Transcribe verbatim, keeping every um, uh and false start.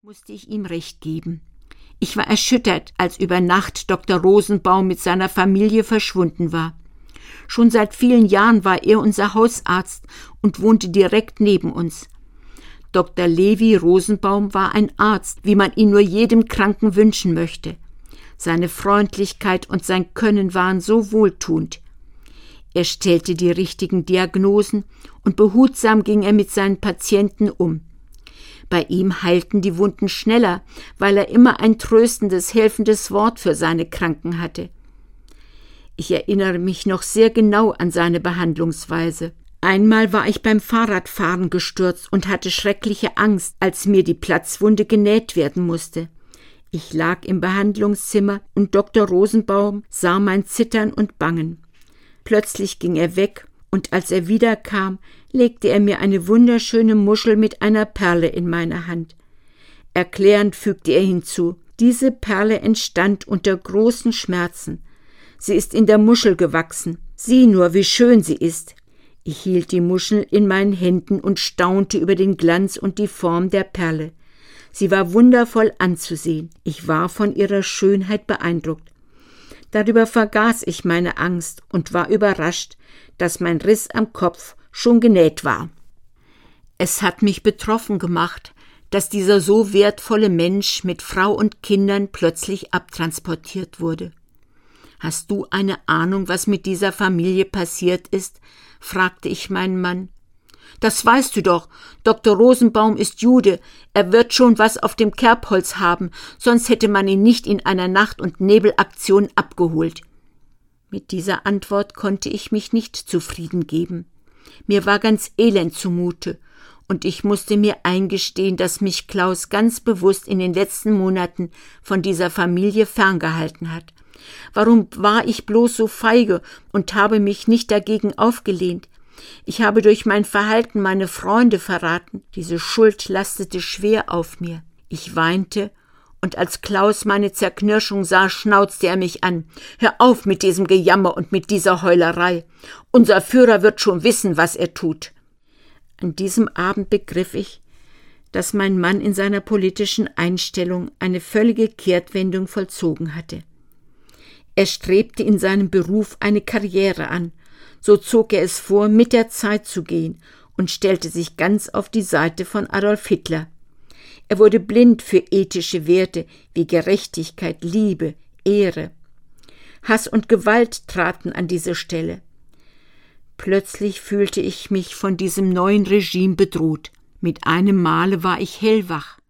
musste ich ihm recht geben. Ich war erschüttert, als über Nacht Doktor Rosenbaum mit seiner Familie verschwunden war. Schon seit vielen Jahren war er unser Hausarzt und wohnte direkt neben uns. Doktor Levi Rosenbaum war ein Arzt, wie man ihn nur jedem Kranken wünschen möchte. Seine Freundlichkeit und sein Können waren so wohltuend. Er stellte die richtigen Diagnosen und behutsam ging er mit seinen Patienten um. Bei ihm heilten die Wunden schneller, weil er immer ein tröstendes, helfendes Wort für seine Kranken hatte. Ich erinnere mich noch sehr genau an seine Behandlungsweise. Einmal war ich beim Fahrradfahren gestürzt und hatte schreckliche Angst, als mir die Platzwunde genäht werden musste. Ich lag im Behandlungszimmer und Doktor Rosenbaum sah mein Zittern und Bangen. Plötzlich ging er weg und als er wiederkam, legte er mir eine wunderschöne Muschel mit einer Perle in meine Hand. Erklärend fügte er hinzu: Diese Perle entstand unter großen Schmerzen. Sie ist in der Muschel gewachsen. Sieh nur, wie schön sie ist. Ich hielt die Muschel in meinen Händen und staunte über den Glanz und die Form der Perle. Sie war wundervoll anzusehen. Ich war von ihrer Schönheit beeindruckt. Darüber vergaß ich meine Angst und war überrascht, dass mein Riss am Kopf schon genäht war. Es hat mich betroffen gemacht, dass dieser so wertvolle Mensch mit Frau und Kindern plötzlich abtransportiert wurde. »Hast du eine Ahnung, was mit dieser Familie passiert ist?« fragte ich meinen Mann. »Das weißt du doch. Doktor Rosenbaum ist Jude. Er wird schon was auf dem Kerbholz haben, sonst hätte man ihn nicht in einer Nacht- und Nebelaktion abgeholt.« Mit dieser Antwort konnte ich mich nicht zufrieden geben. Mir war ganz elend zumute, und ich musste mir eingestehen, dass mich Klaus ganz bewusst in den letzten Monaten von dieser Familie ferngehalten hat. Warum war ich bloß so feige und habe mich nicht dagegen aufgelehnt? Ich habe durch mein Verhalten meine Freunde verraten. Diese Schuld lastete schwer auf mir. Ich weinte, und als Klaus meine Zerknirschung sah, schnauzte er mich an. »Hör auf mit diesem Gejammer und mit dieser Heulerei. Unser Führer wird schon wissen, was er tut.« An diesem Abend begriff ich, dass mein Mann in seiner politischen Einstellung eine völlige Kehrtwendung vollzogen hatte. Er strebte in seinem Beruf eine Karriere an. So zog er es vor, mit der Zeit zu gehen und stellte sich ganz auf die Seite von Adolf Hitler. Er wurde blind für ethische Werte wie Gerechtigkeit, Liebe, Ehre. Hass und Gewalt traten an diese Stelle. Plötzlich fühlte ich mich von diesem neuen Regime bedroht. Mit einem Male war ich hellwach.